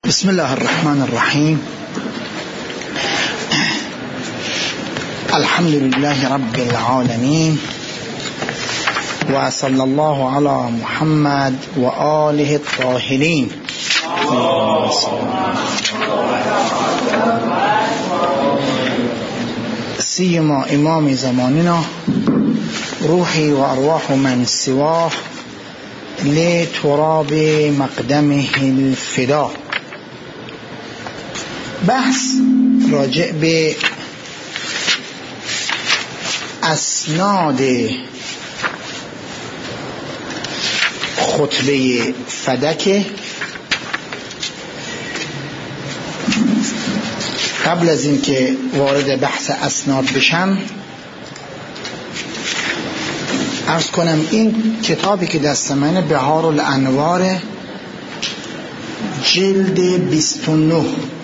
بسم الله الرحمن الرحیم. الحمد لله رب العالمین و صلی الله علی محمد و آله الطاهرین. سیما امام زماننا روحی و ارواح من سواه لتراب مقدمه الفدا. بحث راجع به اسناد خطبه فدک. قبل از این که وارد بحث اسناد بشم عرض کنم این کتابی که دست منه بهار الانوار جلد 29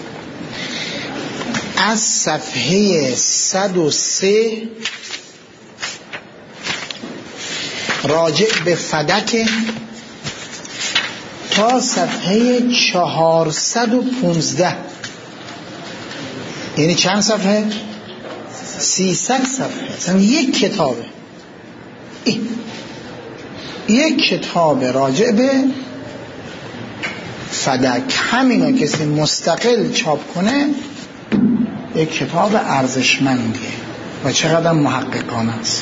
از صفحه 103 راجع به فدک تا صفحه 415. یعنی چند صفحه؟ 300 صفحه. مثلا یک کتابه، یک کتاب راجع به فدک. همینا کسی مستقل چاپ کنه یک کتاب ارزشمندیه و چقدر محققانه است.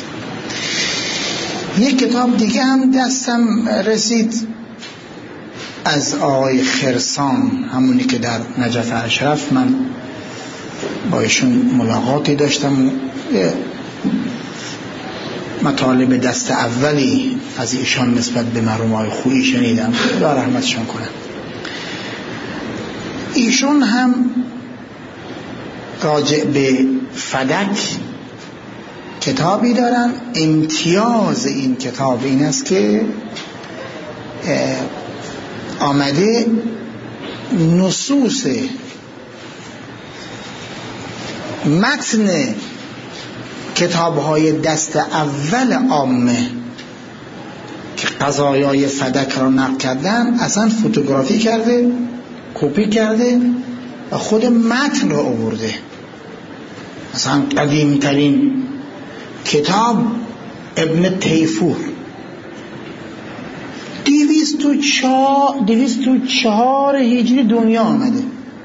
یک کتاب دیگه هم دستم رسید از آقای خرسان، همونی که در نجف اشرف من با ایشون ملاقاتی داشتم و مطالب دست اولی از ایشان نسبت به مرحوم خویی شنیدم، خدا رحمتشون کنه. ایشون هم راجع به فدک کتابی دارن. امتیاز این کتاب این است که آمده نصوص متن کتاب‌های دست اول عامه که قضایای فدک را نقل کردن اصلا فوتوگرافی کرده، کپی کرده و خود متن را آورده. مثلا قدیمترین کتاب ابن تیفور 204 هجری دنیا آمده.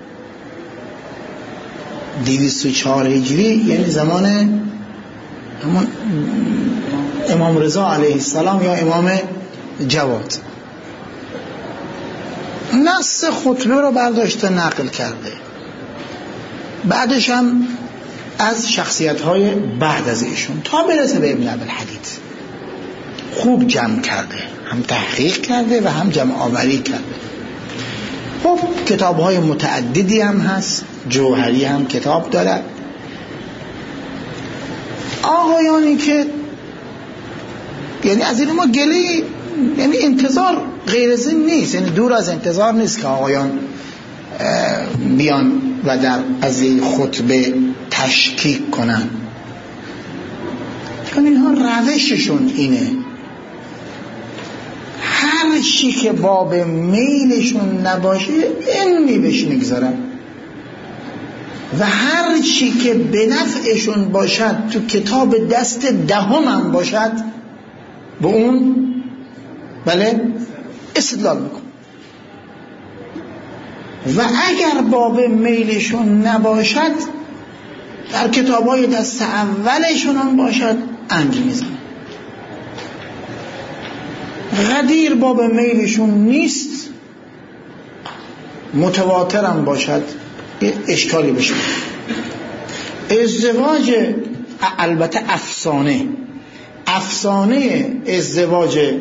204 هجری یعنی زمان همون امام رضا علیه السلام یا امام جواد. نص خطبه رو برداشته نقل کرده، بعدش هم از شخصیت‌های بعد از ایشون تا برسه به ابن عبدالحدید خوب جمع کرده، هم تحقیق کرده و هم جمع آوری کرده. خب کتاب‌های متعددی هم هست، جوهری هم کتاب داره. آقایانی که یعنی از این ما گله، یعنی انتظار غیر از این نیست، یعنی دور از انتظار نیست که آقایان بیان و در از این خطبه تشکیک کنن، چون اینها روششون اینه. هر چی که باب میلشون نباشه اینی بهش میگذارن و هر چی که به نفعشون باشد تو کتاب دست دهم هم باشد به اون بله استدلال میکن. و اگر باب میلشون نباشد در کتابای دست اولشون هم باشد انج میزن. غدیر باب میلشون نیست، متواتر هم باشد اشکالی بشه. ازدواج البته افسانه ازدواج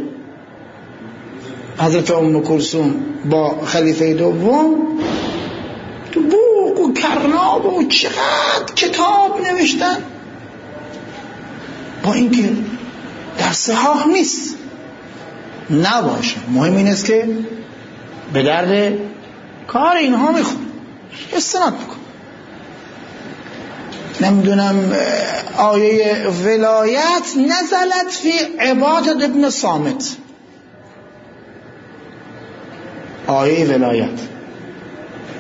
حضرت ام کلثوم با خلیفه دوم تو بوق و کرناب و چقدر کتاب نوشتن، با اینکه در صحاح نیست. نباشه، مهم این است که به درد کار اینها میخوره، استناد بکن. نمیدونم آیه ولایت نزلت فی عبادت ابن صامت، آیه ولایت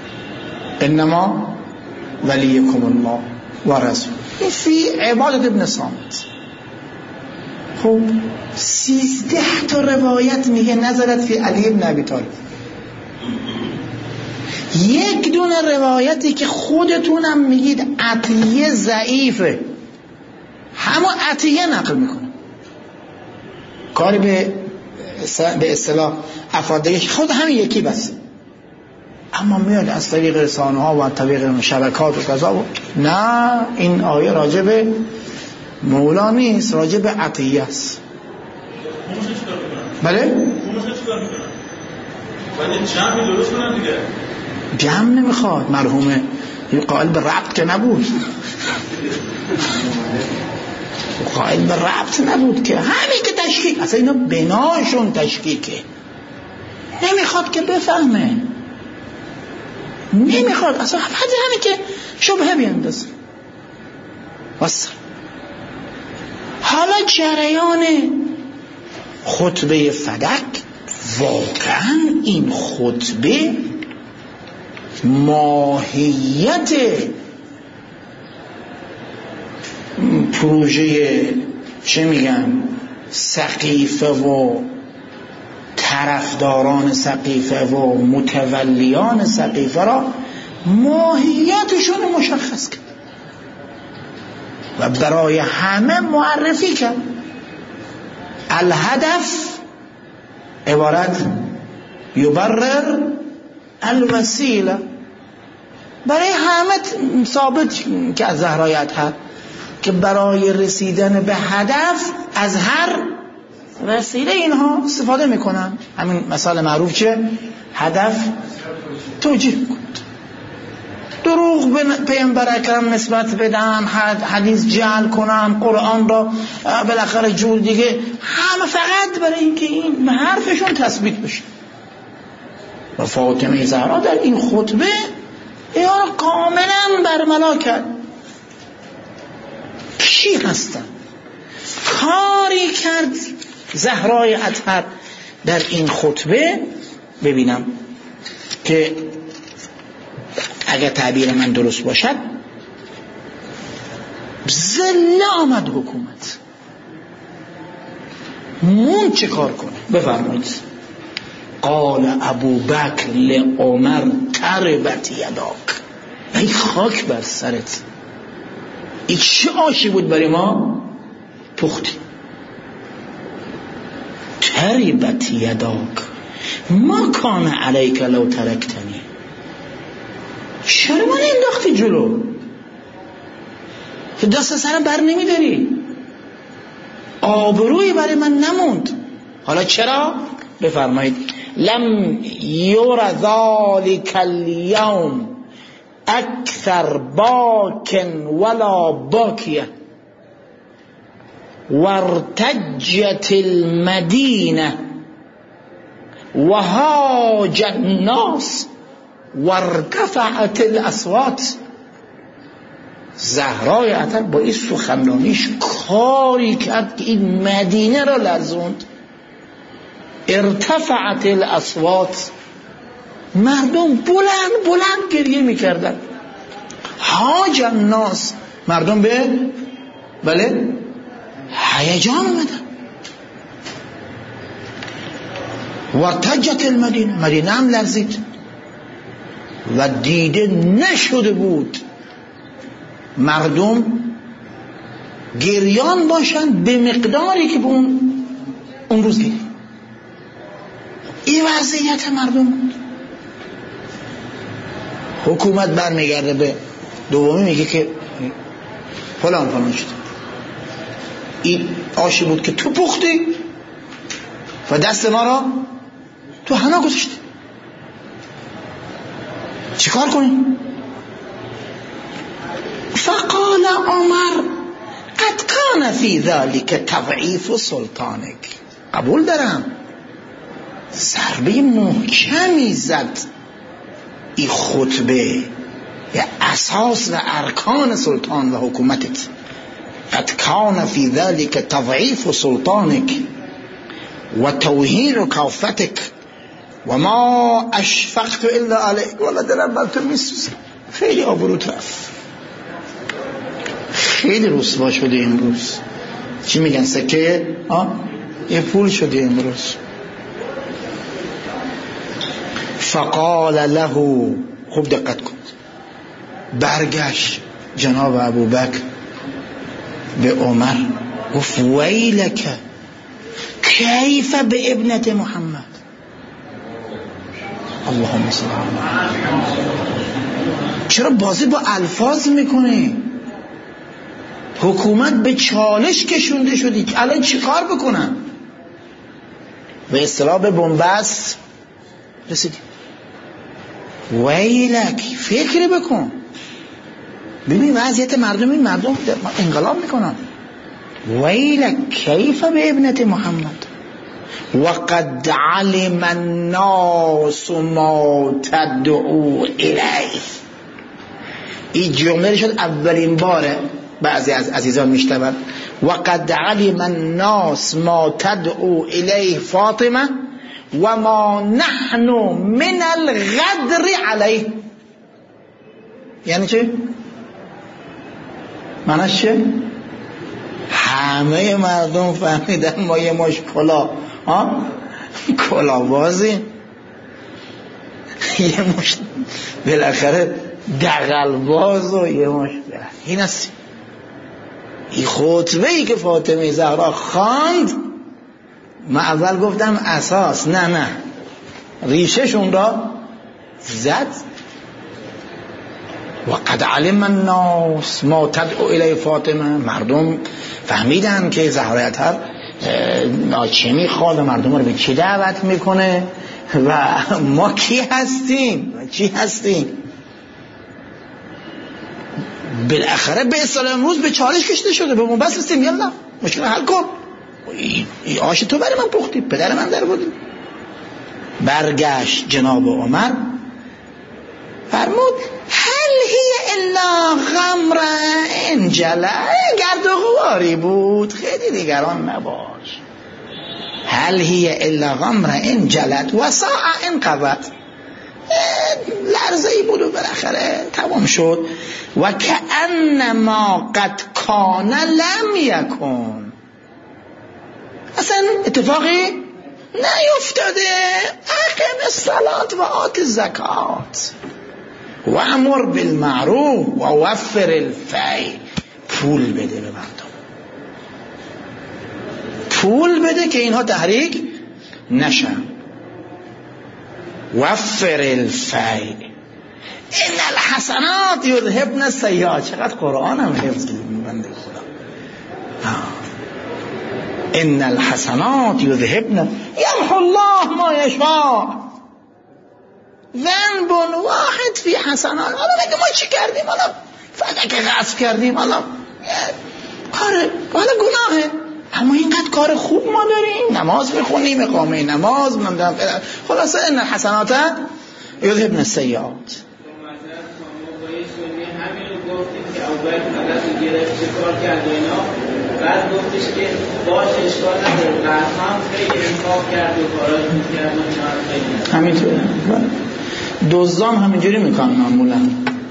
انما ولیکم الله و رسول. این فی عبادت ابن صامت. خب 13 تا روایت میگه نزلت فی علی ابن ابی طالب. یک دونه روایتی که خودتونم میگید عطیه ضعیفه، همون عطیه نقل میکنه، کاری به اصطلاح افرادی خود همین یکی بس، اما میاد از طریق رسانه ها و از طریق شبکات و کذا و نه، این آیه راجع به مولا نیست، راجع به عطیه است. بله؟ جمع درست کنن دیگه. جمع نمیخواد، مرحومه قائل به ربط که نبود، قائل به ربط نبود که همین که تشکیک، اصلا اینا بناشون تشکیکه، نمیخواد که بفهمه، نمیخواد اصلا، همین که شبهه بیندازه. وصل. حالا جریان خطبه فدک، واقعا این خطبه ماهیت پروژه چه میگن سقیفه و طرفداران سقیفه و متولیان سقیفه را ماهیتشون مشخص کرد و برای همه معرفی کرد. الهدف عبارت یبرر الوسیله، برای همه ثابت که از زهرای اطهر که برای رسیدن به هدف از هر وسیله اینها استفاده میکنن. همین مثال معروف چه؟ هدف توجیه کنند، دروغ به پیامبر اکرم نسبت بدن، حدیث جعل کنن، قرآن را بالاخره جور دیگه، همه فقط برای اینکه این حرفشون تثبیت بشه. و فاطمه زهرا در این خطبه اینا را کاملا برملا کرد. کی هستن؟ کاری کرد زهرای اطهر در این خطبه، ببینم که اگر تعبیر من درست باشد، زله آمد حکومت، مون چه کار کنه؟ بفرمایید. قال ابو بکر لعمر تربت یداک، ای خاک بر سرت، این چه آشی بود برای ما پختی. تربت یداک ما کان علیک لو ترکتنی، چرا من انداختی جلو که دست سرم بر نمیداری، آبروی برای من نموند. حالا چرا؟ بفرمایید. لم یر ذالک الیوم اکثر باکن ولا باکیه وارتجت المدینه وهاج الناس وارتفعت الاصوات. زهرای اطهر با این سخنرانیش کاری کرد که این مدینه را لرزوند. ارتفعت الاصوات، مردم بلند بلند گریه میکردن. هاج الناس، مردم به بله هیجان اومدن. وارتجت المدینه، مدینه هم لرزید و دیده نشده بود مردم گریان باشند به مقداری که به اون روز گریه. این وضعیت مردم بود. حکومت برمیگرده به دومی، میگه که فلان شد، این آشی بود که تو پختی و دست ما را تو حنا گذاشتی، چیکار کنیم؟ فقال عمر قد کان فی ذلک تضعیف سلطانک. قبول دارم، ضربه محکمی زد این خطبه یا اساس و ارکان سلطان و حکومتت. قد کان فی ذلک تضعیف سلطانک و توهین کافتک و ما اشفقت الا علیک، والا دلم بر تو میسوزه. خیلی آبروت رفت، خیلی رسوا شده امروز. چی میگن سکه یه پول شده امروز. فقال له، خوب دقت کن، برگشت جناب ابوبکر به عمر گفت ویلک کیف به ابنت محمد. اللهم صل علی محمد. چرا بازی با الفاظ میکنی؟ حکومت به چالش کشونده شدی، الان چی کار بکنم؟ به اصطلاح به بنبست رسیدی. ویلک، فکر بکن، ببین وضعیت مردم، این مردم انقلاب میکنن. ویلک کیف به ابنت محمد وقد علم الناس ما تدعو الیه. این جمله شد اولین باره بعضی از عزیزان میشنون. وقد علم الناس ما تدعو الیه فاطمه و ما نحن من الغدر علیه. یعنی چه؟ معنیش چه؟ همه مردم فهمیدن ما یه مش کلا بازی، یه مش بالاخره دغل باز و یه مش این است. این خطبه ای که فاطمه زهرا خواند، من اول گفتم اساس، نه ریشهشون را زد. وقد علم الناس ما تدعو الی فاطمه، مردم فهمیدن که زهرا اطهر چه میخواد، مردم رو به چی دعوت میکنه و ما کی هستیم و چی هستیم. بالاخره به اصطلاح امروز به چالش کشیده شده، به من بس هستیم، یلا مشکل حل کن. این آش تو برای من پختی، پدر من در بودی. برگشت جناب عمر فرمود هل هی الا غمر انجله، گرد و غباری بود، خیلی دیگران نباش. هل هی الا غمر انجلت و ساعه انقبت، لرزه‌ای بود و بالاخره تمام شد. و کأنما قد کان لم یکن، اصلا اتفاقی نیفتاده. اقم الصلاة و آت الزکات و امر بالمعروف و وفر الفی. پول بده به مردم، پول بده که اینها تحریک نشن. وفر الفی ان الحسنات یذهبن السیئات. چقدر قرآن هم حفظ کردیم بنده خدا. ان الحسنات یذهبن یمحو الله ما یشاء ذنب واحد فی حسنات. حالا نگه ما چی کردیم، حالا فقط که غصب کردیم، حالا گناهه، اما اینقدر کار خوب ما داریم، نماز میخونیم، اقامه نماز، خلاصه ان الحسنات یذهبن السیئات. همین رو گفتیم که اول حالت گرفت چه کار کرد اینا، بعد گفتش که باش اشکال نداره، بعد هم خیلی انفاق کرد و کاراش میکرد و همینطوره. دزدام همینجوری میکنن، معمولا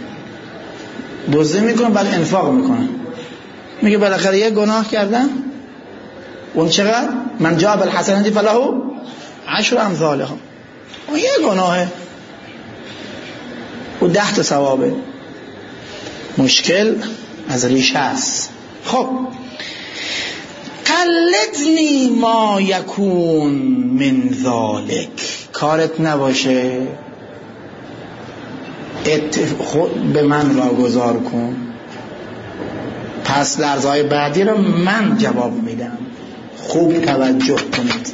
دزدی میکنن بعد انفاق میکنن. میگه بالاخره یه گناه کردم، اون چقدر؟ من جاء بالحسنة فله 10 امثالها. اون یه گناهه و 10 تا ثوابه. مشکل از ریشه است. خب قلدنی ما یکون من ذالک، کارت نباشه خود به من را گذار کن، پس لرزهای بعدی رو من جواب میدم. خوب توجه کنید،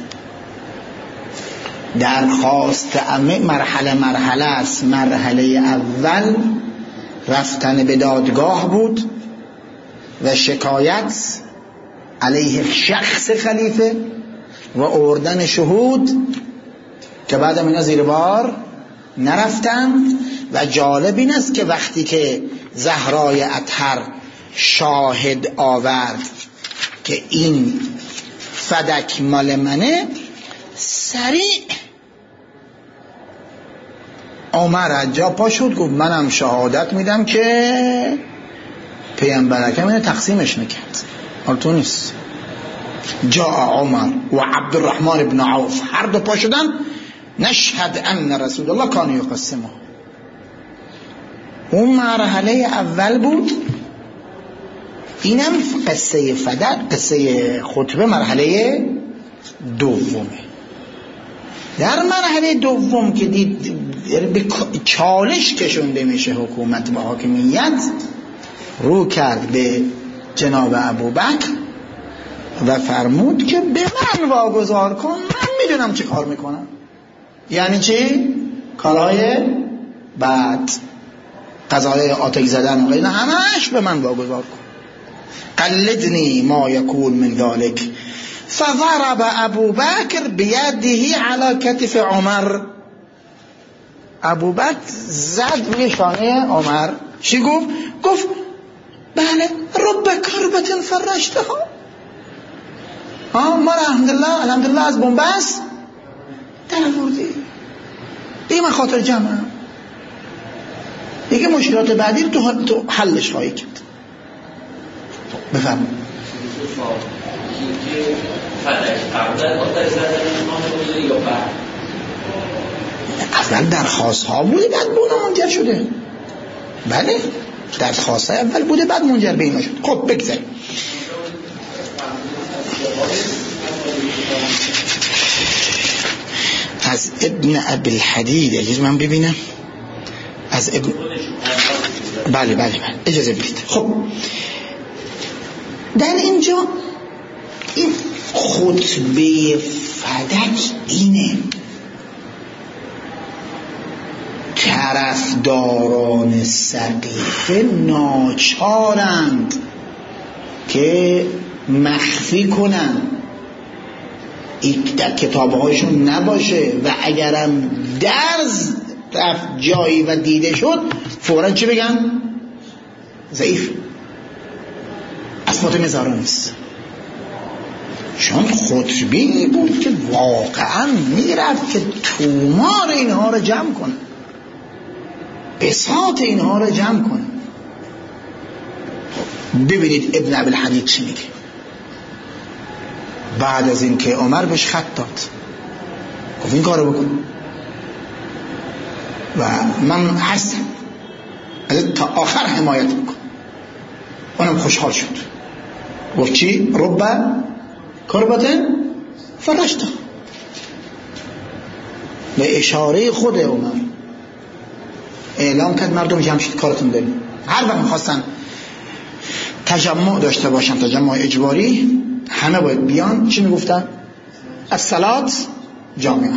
درخواست مرحله است. مرحله اول رفتن به دادگاه بود و شکایت علیه شخص خلیفه و آوردن شهود که بعد اینا زیر بار نرفتند. و جالب این است که وقتی که زهرای اطهر شاهد آورد که این فدک مال منه، سریع عمر از جا پا شد گفت منم شهادت میدم که پیامبر اکرم اینو تقسیمش نکرد. حال تو نیست. جاء عمر و عبدالرحمن ابن عوف هر دو پا شدن نشهد ان رسول الله کان یقسمه. اون مرحله اول بود. اینم قصه فدر، قصه خطبه مرحله دومه. در مرحله دوم که دید به چالش کشونده میشه حکومت و حاکمیت، رو کرد به جناب ابوبکر و فرمود که به من واگذار کن، من میدونم چه کار میکنم. یعنی چی؟ کارهای بعد، قضای آتش زدن و غیره همش به من واگذار کن. قلدنی ما یکون من ذلك. فضرب ابوبکر بیده علی کتف عمر. ابوبکر زد روی شانه عمر. چی گفت؟ گفت بله رب کربت فرجتها. ما الحمدلله از بنبست در آوردی. دیگه من خاطر جمعم، دیگه مشکلات بعدی تو حلش خواهی کرد. بفرمایید. اول درخواست ها بوده بعد به اون منجر شده. بله درخواست ها اول بوده بعد منجر به اینا شد. خب بگذاریم. از ابن ابی الحدید اجازه من ببینم. از ابن بله اجازه بدید. خب در اینجا این خطبه فدک اینه. طرفداران سقیفه ناچارند که مخفی کنن، در کتابهایشون نباشه و اگرم درز رفت جایی و دیده شد فوراً چی بگن؟ ضعیف. اثبات مزارا نیست. چون خطبی بود که واقعا میرفت که تومار اینها رو جمع کنه، بساط اینها رو جمع کنه. ببینید ابن ابی الحدید چی میگه بعد از این که عمر بهش خط داد، گفت این کارو بکن و من هستم ازت تا آخر حمایت بکن. اونم خوشحال شد. گفت چی؟ رب کربتن فرجتها. به اشاره خود عمر اعلام کرد مردم جمع شد کارتون داریم. هر وقت می‌خواستن تجمع داشته باشن، تجمع اجباری، همه باید بیان. چی میگفتن؟ الصلاة جامعه.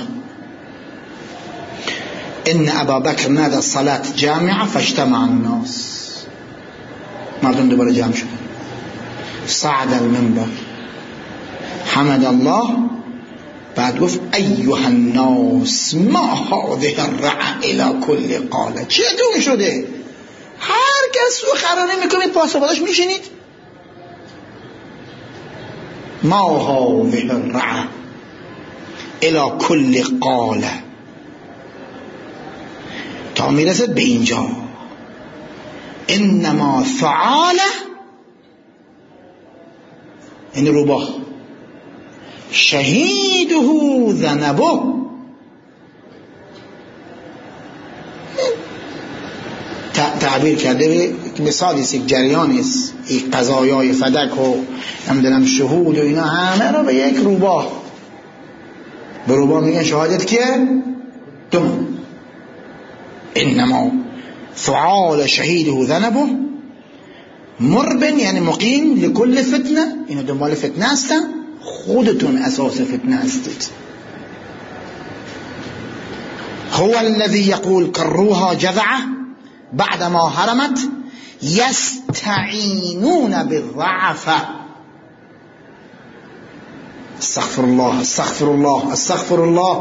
ان ابا بکر نادى الصلاة جامعه فاجتمع الناس. مردم دوباره جمع شدن. صعد المنبر حمد الله، بعد گفت ایها الناس ما هذه الرعه الى كل قاله. چه دون شده؟ هر کس سخنرانی میکنید پاسخش میشینید. ما هذه الرعه الى كل قاله تا میرسد به اینجا انما ثعاله، این روباه، شهیده ذنبه. تعبیر کرده به مثالی است، یک جریانی است، یک قضایای فدک و نمیدونم شهود و اینا همه رو به یک روباه، به روباه میگن شهادت که دم. انما فعال شهیده ذنبه مربن یعنی مقیم لکل فتنه. اینو دنبال فتنه هستن، خودتون اساس فتنه هستید. هو الذي يقول كروها جذعه بعدما هرمت يستعينون بالضعف. استغفر الله استغفر الله استغفر الله.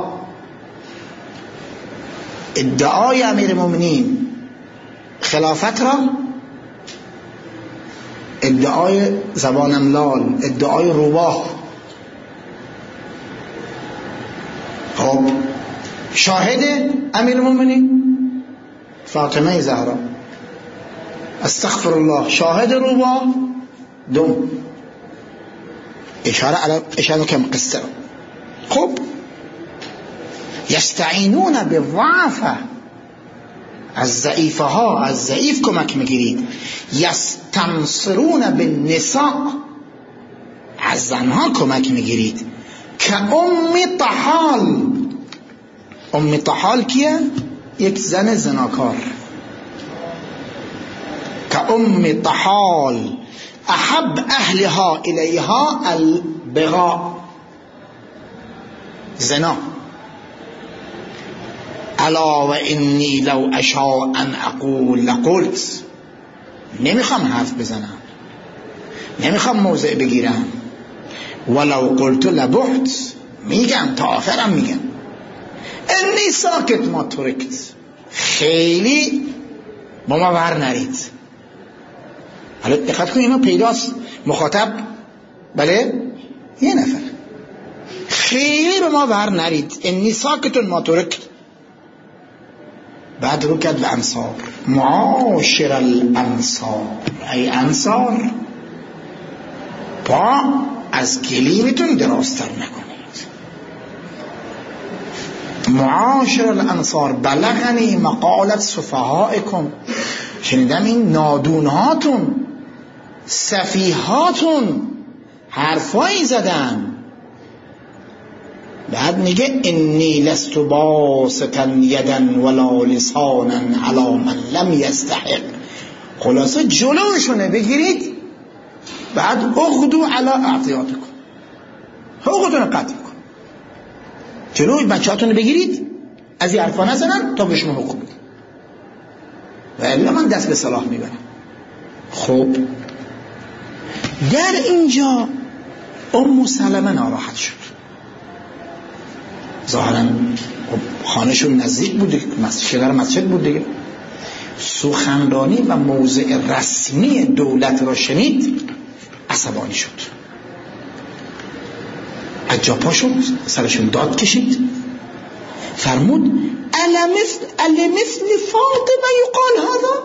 ادعای امیر المؤمنین خلافت را، ادعای زبان املال، ادعای روباه. خب شاهد امیر المؤمنین فاطمه زهرا، استغفر الله، شاهد روبا دوم، اشاره کم قصه. خب یستعینون بالضعف، از ضعیفه ها، از ضعیف کمک میگیرید. یستنصرون بالنساء، از زنها کمک میگیرید. که ام طحال، ام طحال کیه؟ یک زن زناکار. که ام طحال احب اهلها الیها البغاء، زنا. الا و انی لو اشاء ان اقول لقلت، نمیخوام حرف بزنم، نمیخوام موضع بگیرم. ولو قلت لبحت، میگم تا آخرم میگم. انی ساکت ما ترکت، خیلی با ما ور نرید. حالا دقت کنید اینا پیداست، مخاطب بله یه نفر، خیلی به ما ور نرید. انی ساکت ما ترکت. بعد رو کرد به انصار، معاشر الانصار، ای انصار پا از گلیمتون درازتر نکنید. معاشر الانصار بلغنی مقالت سفهائکم، شنیدم این نادونهاتون، سفیهاتون حرفایی زدن. بعد میگه انی لست باسطا یدا ولا لسانا علی من لم یستحق. خلاصه جلوشونه بگیرید، بعد اغدو علی اعطیاتکم، حقوقتون رو قطع کن، جلوی بچه‌هاتون رو بگیرید، از این حرفا نزنن تا بهشون حقوق بدید، و الا من دست به صلاح میبرم. خب در اینجا ام سلمه ناراحت شد. ظاهرا خانهشون نزدیک بود، شدر مسجد بود دیگه. سخنرانی و موضع رسمی دولت را شنید، عصبانی شد، از جا پا شد، سرشون داد کشید، فرمود المثل فاطمه یقال هذا،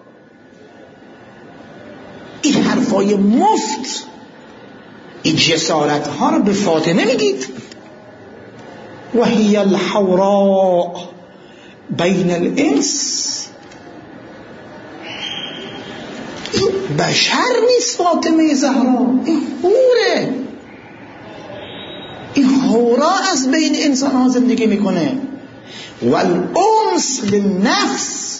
این حرفای مفت، این جسارت ها رو به فاطمه میگید؟ و هی الحوراء بین الانس، این بشر نیست فاطمه زهرا، این حوره، این حورا از بین انسان ها زندگی میکنه. والانس للنفس،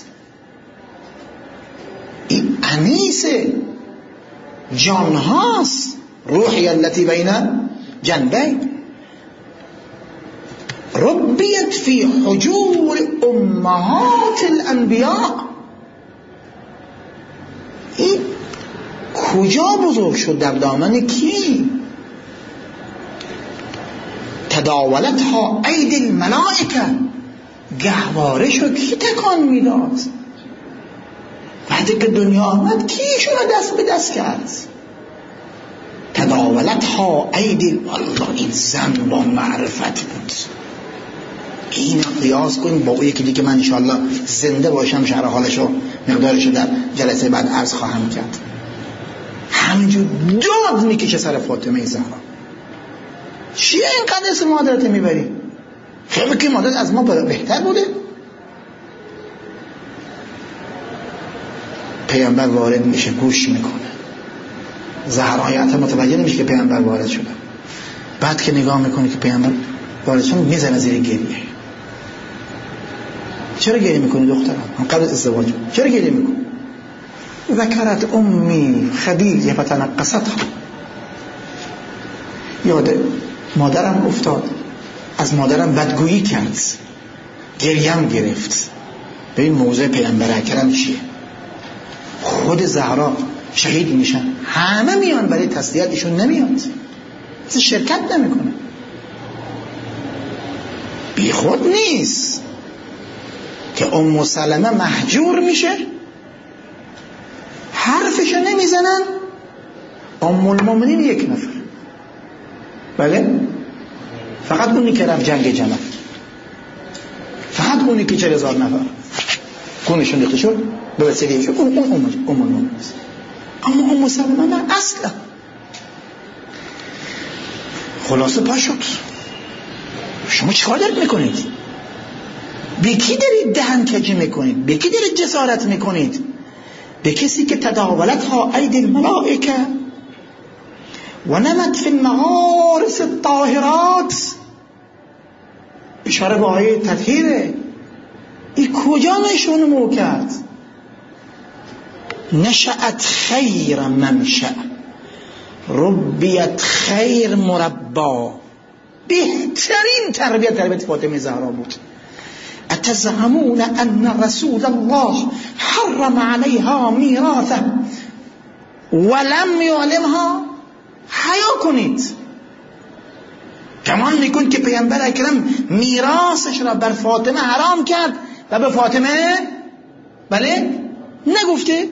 این انیس جان هاست، روحی التي بین جنبین، ربیت فی حجور امهات الانبیاء. این کجا بزرگ شد؟ در دامن کی؟ تداولتها ایدی الملائکه، گهواره شد کی تکان میداد؟ بعد که دنیا آمد کیشون دست به دست کرد؟ تداولتها ایدی، والله این زن با معرفت بود. این قیاس کنید با اون یکی دیگه، من انشاءالله زنده باشم شرح حالشو مقدارشو در جلسه بعد عرض خواهم کرد. همینجور داد میکشه سر فاطمه زهرا. چیه اینقدر اسم مادرت میبری؟ خیلی که مادرت از ما بهتر بوده؟ پیامبر وارد میشه، گوش میکنه، زهرا حتی متوجه نمیشه که پیامبر وارد شده. بعد که نگاه میکنه که پیامبر وارد شده، میزنه زیر گریه. چرا گریه میکنی دخترم؟ قبل از ازدواج چرا گریه میکنی؟ ذکرت امی خدیجه فتنقصتها، یاد مادرم افتاد، از مادرم بدگویی کرد، گریم گرفت. به این موضوع پیامبر اکرم چیه؟ خود زهرا شهید میشن، همه میان برای تسلیت، ایشون نمیاد، اصلا شرکت نمیکنه. بی خود نیست که ام سلمه محجور میشه، حرفشو نمیزنن. ام المؤمنین یک نفر، بله، فقط اونی که رفت جنگ جمل، فقط اونی که 40,000 نفر، خونشون ریخته شد به وسیله شد اون اما ام سلمه نه اصلا. خلاصه پا شد. شما چیکار دارید میکنید؟ به کی دارید دهن کجی میکنید؟ به کی دارید جسارت میکنید؟ به کسی که تداولتها اید الملائکه و نمت فی المغارس الطاهرات. اشاره به آیه تطهیره. این کجا نشون کرد؟ نشأت خیر منشأ ربیت خیر مربا. بهترین تربیت فاطمه زهرا بود. اتزعمون ان رسول الله حرم علیها میراثه ولم یعلمها. حیا کنید. گمان میکن که پیامبر اکرم میراثش را بر فاطمه حرام کرد و به فاطمه بله نگفته؟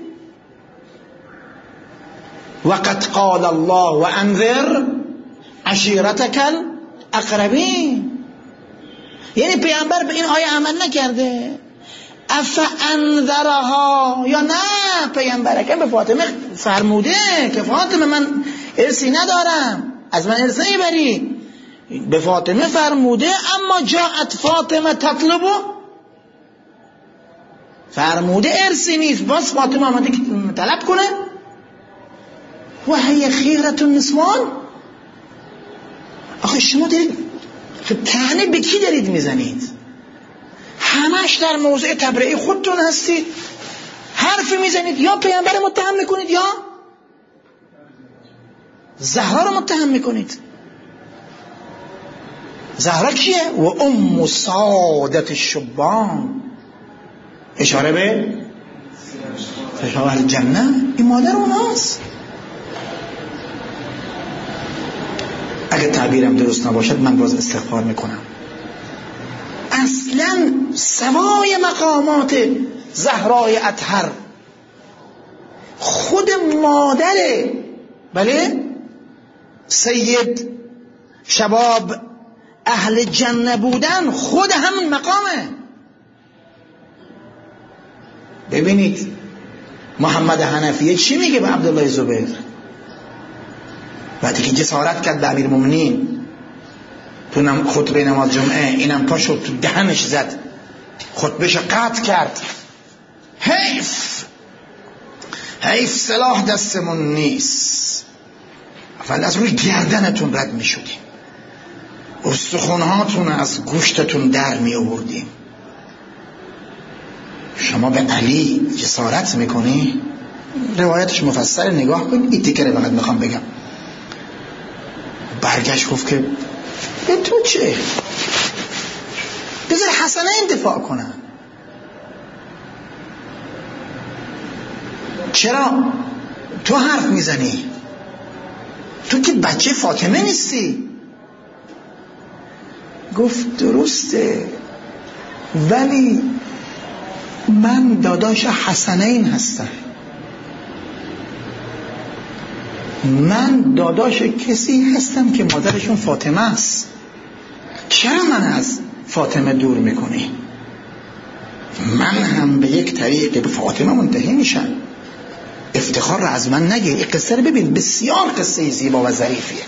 وقد قال الله وانذر عشیرتک الاقربین. یعنی پیامبر به این آیه عمل نکرده؟ افانذرها، یا نه پیامبر اکرم به فاطمه فرموده که فاطمه من ارثی ندارم، از من ارث نمیبری. به فاطمه فرموده اما جاءت فاطمه تطلبه، فرموده ارثی نیست، باز فاطمه آمده که طلب کنه. و هی خیرت النسوان. آخه شما دارید طعنه به کی دارید میزنید؟ همش در موضع تبرئه خودتون هستید. حرف میزنید یا پیامبر متهم میکنید یا زهرا رو متهم میکنید. زهرا کیه؟ و ام سعادت الشبان. اشاره به اشاره الجنه. این مادر اوناست. اگه تعبیرم درست نباشد من باز استغفار میکنم. اصلا سوای مقامات زهرای اطهر خود مادر بله سید شباب اهل جنه بودن، خود همون مقامه. ببینید محمد حنفیه چی میگه به عبدالله زبیر وقتی که جسارت کرد به امیرالمومنین تو خطبه نماز جمعه، اینم پا شد تو دهنش زد، خطبهش قطع کرد. حیف سلاح دستمون نیست، اول از روی گردنتون رد می شدیم، استخونهاتون از گوشتتون در می آوردیم. شما به علی جسارت میکنی؟ روایتش مفصل نگاه کن. این تیکره فقط میخوام بگم. برگشت گفت که به تو چه؟ بذار حسنین دفاع کنن. چرا تو حرف میزنی؟ تو که بچه فاطمه نیستی. گفت درسته ولی من داداش حسنین هستم، من داداش کسی هستم که مادرشون فاطمه است. چرا من از فاطمه دور میکنی؟ من هم به یک طریق به فاطمه منتهی میشم. افتخار رو از من نگیر. این قصه رو ببین، بسیار قصه زیبا و ظریفیه.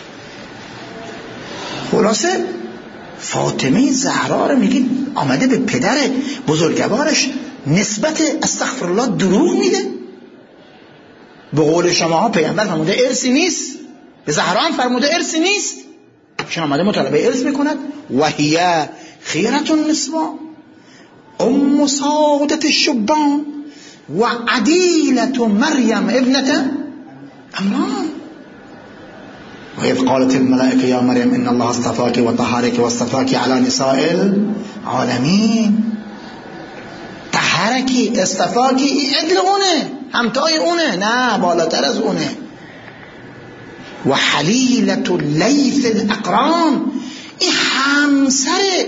خلاصه فاطمه زهرا رو میگی آمده به پدر بزرگوارش نسبت استغفرالله دروغ میده. به قول شماها پیامبر فرموده ارثی نیست، به زهرا هم فرموده ارثی نیست، چون آمده مطالبه ارث میکند. و هی خیرت النسوان ام سعادت الشبان و عدیلت مریم ابنة عمران. و اذ قالت الملائکه یا مریم ان الله اصطفاک و طهرک و اصطفاک علی نساء العالمین. طهرکی اصطفاکی این عدل اونه، همتای اونه، نه بالاتر از اونه. و حلیلت لیث الاقران، این همسر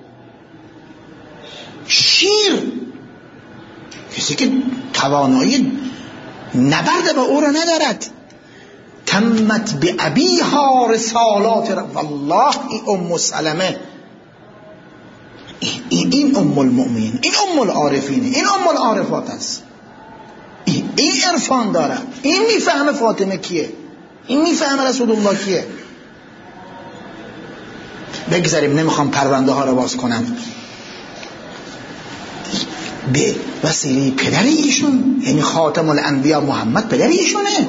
شیر، کسی که توانایی نبرد با او را ندارد. تمت به ابیها رسالات والله. این ام سلمه این این ام المؤمنین، این ام العارفینه، این ام العارفات است، این عرفان داره، این میفهمه فاطمه کیه، این میفهمه رسول الله کیه. بگذاریم، نمیخوام پرونده ها رو باز کنم. به وسیله پدر ایشون، یعنی خاتم الانبیا محمد پدر ایشونه.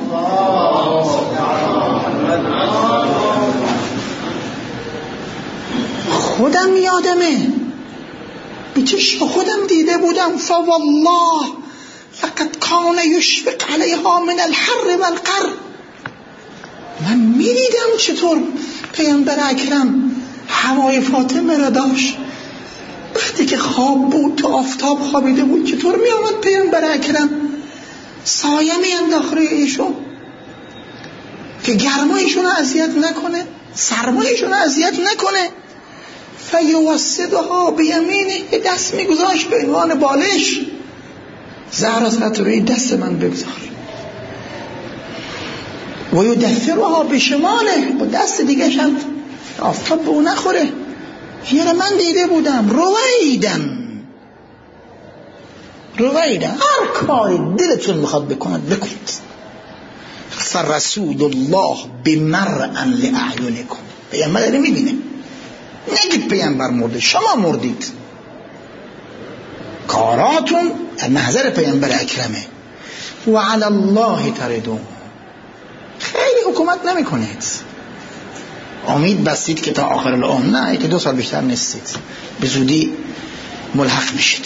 خودم یادمه، به چشم خودم دیده بودم، فوالله لقد کان یشفق علیها من الحر والقر. من میدیدم چطور پیامبر اکرم هوای فاطمه را داشت. وقتی که خواب بود، تو آفتاب خوابیده بود، چطور می آمد پیامبر اکرم سایه می انداخت روی ایشون که گرمایشون رو اذیت نکنه، سرمایشون رو اذیت نکنه. فیوسدها بیمینه، دست می گذاشت به عنوان بالش. زهرا سرت روی دست من بگذار. و یدفرها بشماله، با دست دیگه هم آفتاب به اون نخوره. یه من دیده بودم. رویدن هر کاری دلتون میخواد بکنید بکنید. فرسول الله بمرء لاعینکم. پیامبر داره میبینه، نگید پیامبر مرده، شما مردید. کاراتون محضر پیامبر اکرمه. و علی الله تردون. خیلی حکومت نمی کنید، امید بستید که تا آخر العمر، نه که 2 سال بیشتر نیستید، به زودی ملحق میشید.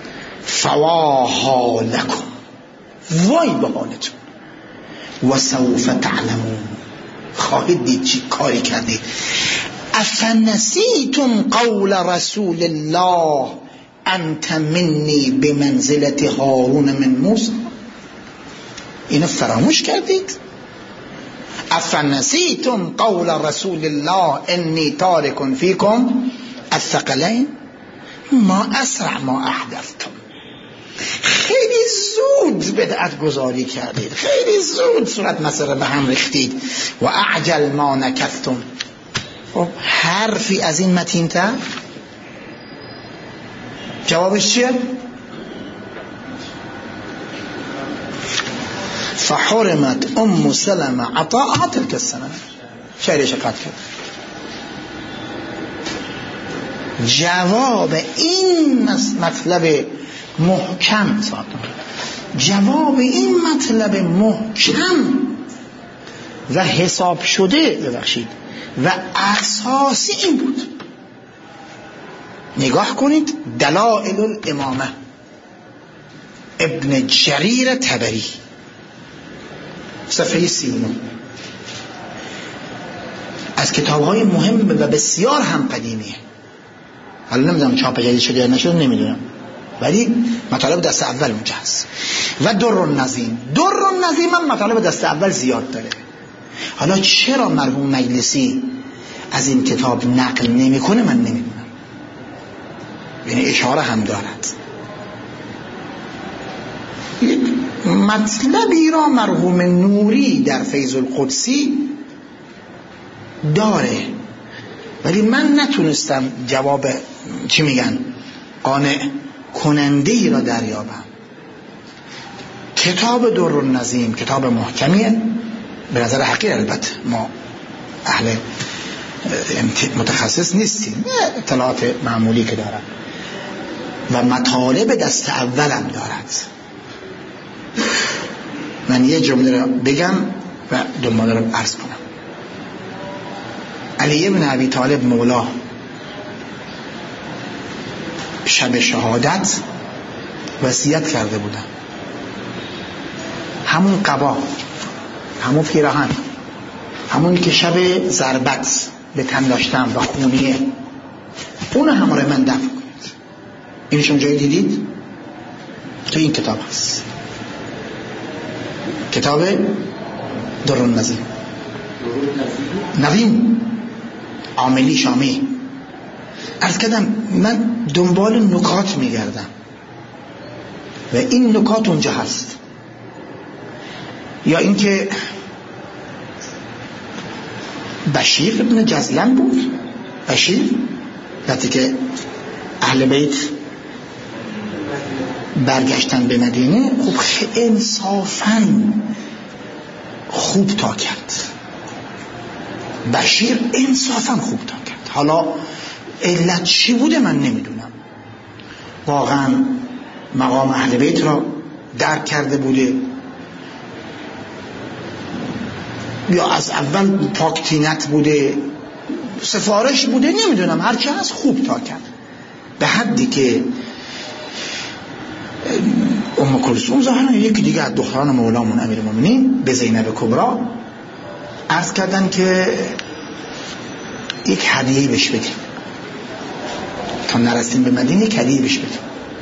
فواها لکم، وای به حالتون. و سوف تعلمون، خواهید دید چی کاری کردید. افنسیتم قول رسول الله انت منی بمنزلت هارون من موسی. اینو فراموش کردید؟ افنسیتم قول رسول الله انی تارک فیکم الثقلین ما اسرع ما احدثتم. خیلی زود بدعت گذاری کردید، خیلی زود صورت مسئله به هم ریختید. و اعجل ما نکفتم. خب حرفی از این متین‌تر جوابش چیه؟ فحرمت ام سلمة عطاءها تلك السنة. شعرش قد کرد. جواب این مطلب محکم، جواب این مطلب محکم و حساب شده، ببخشید، و اساسی این بود. نگاه کنید دلائل الامامه ابن جریر طبری، صفحه 39. از کتاب‌های مهم و بسیار هم قدیمیه. حالا نمیدونم چاپ جدید شده یا نشده، نمیدونم، ولی مطالب دست اول اونجا هست. و در النظیم هم مطالب دست اول زیاد داره. حالا چرا مرحوم مجلسی از این کتاب نقل نمیکنه من نمیدونم، یعنی اشاره هم دارد. مطلبی را مرحوم نوری در فیض القدسی داره، ولی من نتونستم جواب چی میگن قانع کننده ای را دریابم. کتاب در النظیم کتاب محکمیه به نظر حقیر، البته ما اهل متخصص نیستیم، اطلاعات معمولی که دارم، و مطالب دست اولم دارد. من یه جمله را بگم و دنباله را عرض کنم. علی بن ابی طالب مولا شب شهادت وصیت کرده بودن، همون قبا، همون پیراهن، همون که شب ضربت به تن داشتم و خونیه، اون هماره من دفع کنید. این شما جایی دیدید؟ تو این کتاب هست، کتاب در النظیم، نظیم عاملی شامی. عرض کردم من دنبال نکات میگردم و این نکات اونجا هست. یا اینکه بشیر ابن جزلن بود، بشیر وقتی که اهل بیت برگشتن به مدینه، خب انصافاً خوب تا کرد. بشیر انصافاً خوب تا کرد. حالا علت چی بوده من نمیدونم، واقعاً مقام اهل بیت را درک کرده بوده یا از اول پاکتینت بوده، سفارش بوده، نمیدونم، هرچی هست خوب تا کرد. به حدی که ام کلثوم ظاهرا یکی دیگه از دختران مولامون امیرالمومنین به زینب کبرا عرض کردن که یک هدیه بهش بدیم، تا نرسیم به مدینه یک هدیه بهش بدیم،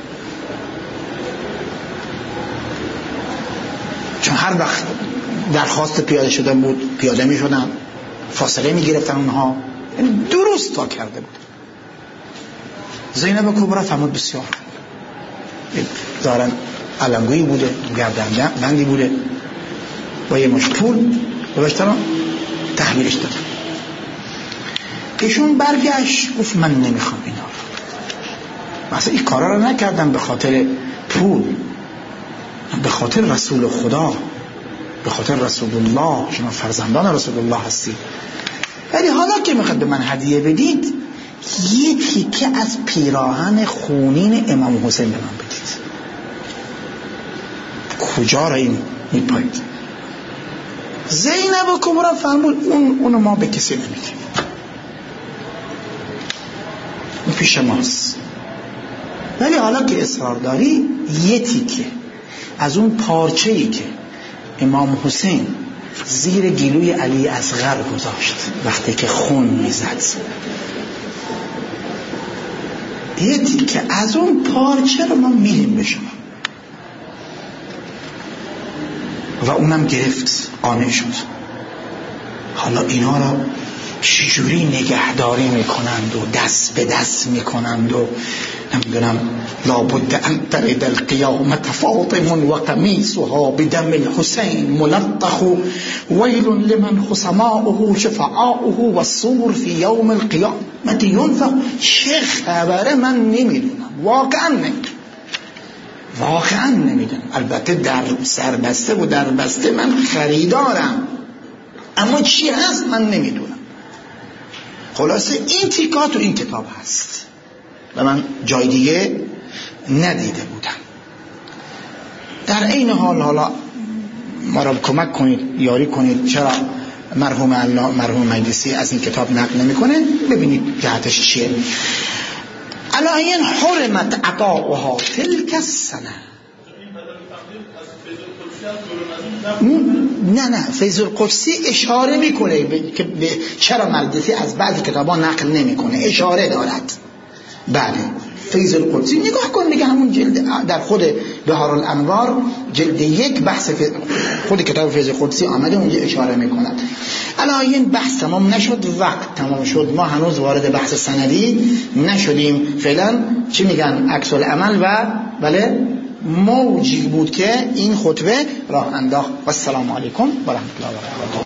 چون هر وقت درخواست پیاده شدن بود پیاده می شدن، فاصله می گرفتن اونها، درست تا کرده بود. زینب کبرا فرمود بسیار، ظاهرا علمگویی بوده، گردن بندی بوده، با یه مش پول ببشتن تحویلش دادن. ایشون برگشت گفت من نمیخوام اینا رو، مثلا این کارا رو نکردم به خاطر پول، به خاطر رسول خدا، به خاطر رسول الله، شما فرزندان رسول الله هستید، ولی حالا که میخواد به من هدیه بدید یه تیکه از پیراهن خونین امام حسین به من بدید. کجا را این میپایید؟ زینب کبرا فرمود اونو ما به کسی نمیدیم، اون پیش ماست، ولی حالا که اصرار داری یه تیکه از اون پارچه‌ای که امام حسین زیر گلوی علی اصغر گذاشت وقتی که خون میزد، یه تیکه از اون پارچه رو ما میدیم به شما. و اونم گرفت، قانع شد. حالا اینا را چجوری نگهداری میکنند و دست به دست میکنند و نمیدونم لابد ان ترد القیامت فاطم و قمیصها بدم الحسین ملطخ ویل لمن خصماؤه شفعاؤه و الصور فی یوم القیامت ینفخ. چه خبره من نمیدونم، واقعا نمیدونم. البته در سربسته و در بسته من خریدارم، اما چی هست من نمیدونم. خلاصه این تیکا تو این کتاب هست و من جای دیگه ندیده بودم. در این حالا ما را کمک کنید، یاری کنید، چرا مرحوم مجلسی از این کتاب نقل نمیکنه، ببینید جهتش چیه. الان حرمت عطاؤها تلک السنه. نه فیض القدسی اشاره میکنه که چرا مجلسی از بعضی کتابا نقل نمیکنه، اشاره دارد. بله فیض القدسی نگاه کن، میگه همون جلد در خود بهار الانوار جلد 1 بحث خود کتاب فیض القدسی آمده، اونجا اشاره میکند. الان این بحث تمام نشد، وقت تمام شد، ما هنوز وارد بحث سندی نشدیم. فعلا چی میگن عکس العمل و بله موجی بود که این خطبه راه انداخت. و السلام علیکم و رحمت الله و برکاته.